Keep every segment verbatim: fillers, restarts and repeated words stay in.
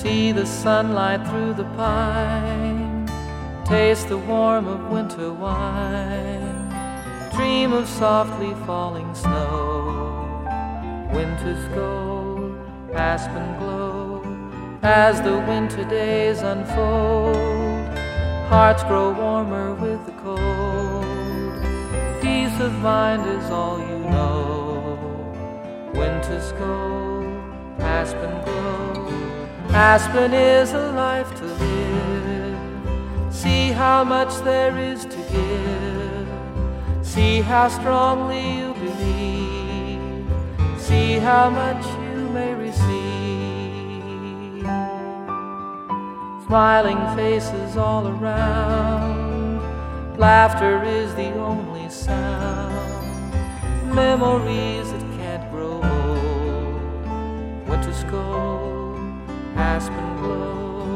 See the sunlight through the pine, taste the warmth of winter wine, dream of softly falling snow. Winters go, aspen glow, as the winter days unfold. Hearts grow warmer with the cold. Peace of mind is all you know. Winters go, aspen glow. Aspen is a life to live. See how much there is to give. See how strongly you believe. See how much you may receive. Smiling faces all around. Laughter is the only sound. Memories that can't grow old. Winters go, aspen glow.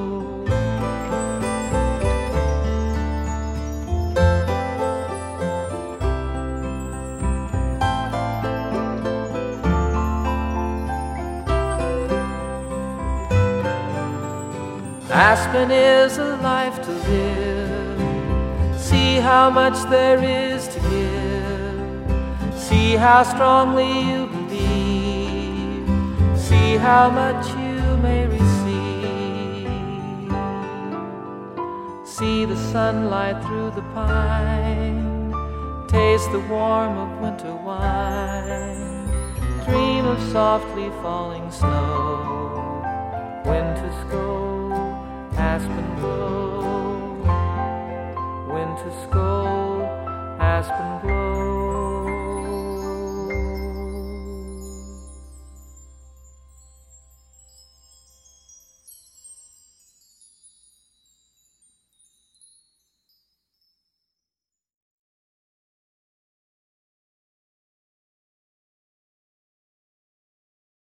Aspen is a life to live. See how much there is to give. See how strongly you believe. See how much you may receive. See the sunlight through the pine, taste the warmth of winter wine, dream of softly falling snow. Winters go, aspen glow. Winters go, aspen glow.